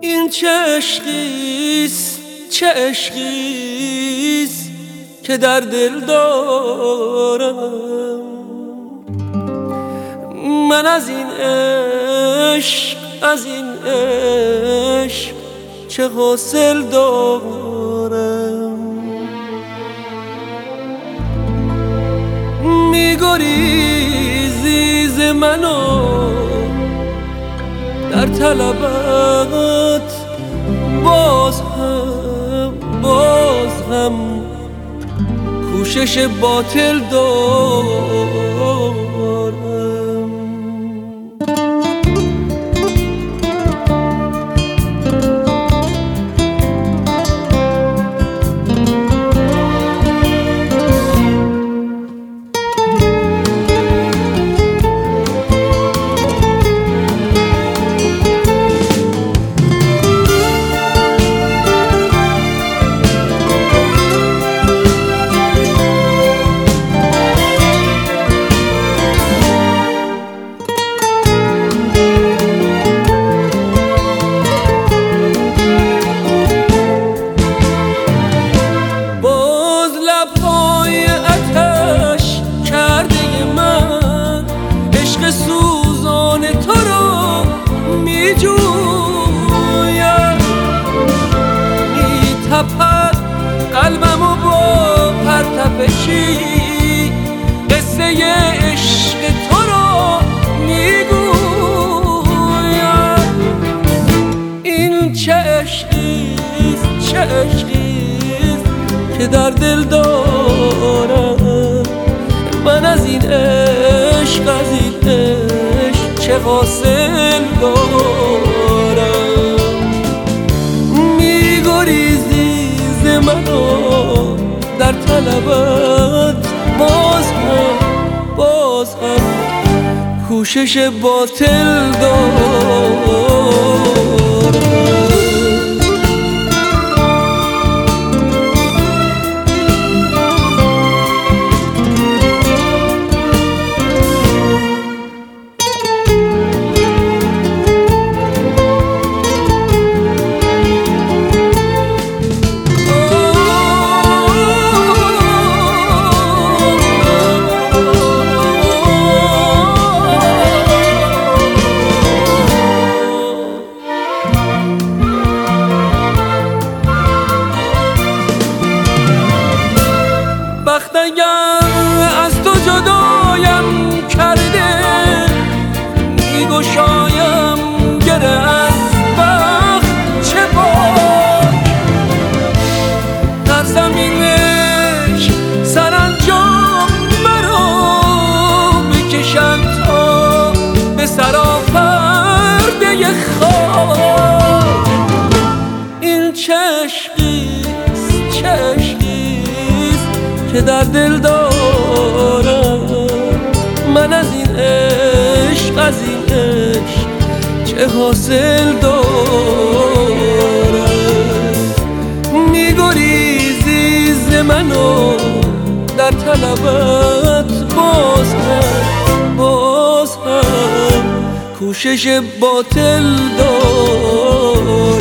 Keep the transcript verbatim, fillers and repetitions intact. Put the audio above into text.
این چه عشقیست چه عشقیست که در دل دارم. من از این عشق از این عشق چه حاصل دارم. میگریزی ز منو در طلبت، باز هم باز هم کوشش باطل دارم. سوزان تو رو میجویم، میتپد قلبمو با پرتپشی، قصه عشق تو رو میگویم. این چه عشقیست چه عشقیست که در دل دارم. من از این عشق از این عشق چه حاصل دارم. میگریزی ز منو در طلبت، باز هم باز هم کوشش باطل دارم. وقت اگر از تو جدایم کرده، میگشایم گره از بخت چه باک. در زمینش سرانجام مرا بکشن تا به سراپرده خاک. این چه عشقیست چه عشقیست که در دل دارم. من از این عشق از این عشق چه حاصل دارم. میگریزی ز منو در طلبت، باز هم باز هم کوشش باطل دارم.